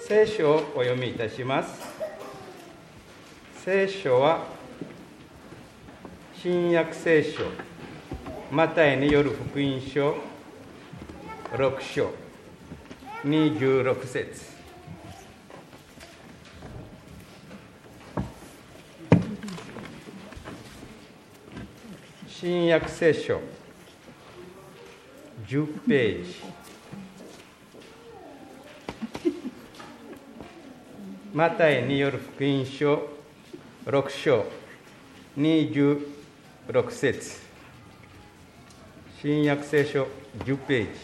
聖書をお読みいたします。聖書は新約聖書マタイによる福音書6章26節。新約聖書10ページ。マタイによる福音書6章26節。新約聖書10ページ。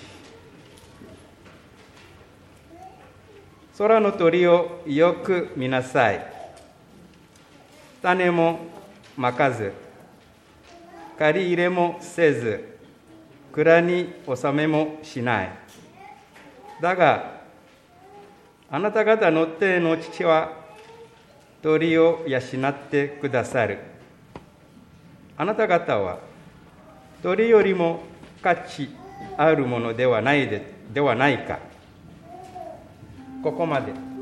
空の鳥をよく見なさい。種もまかず、借り入れもせず、蔵に納めもしない。だが、あなた方の天の父は鳥を養ってくださる。あなた方は鳥よりも価値あるものではないか。ここまで。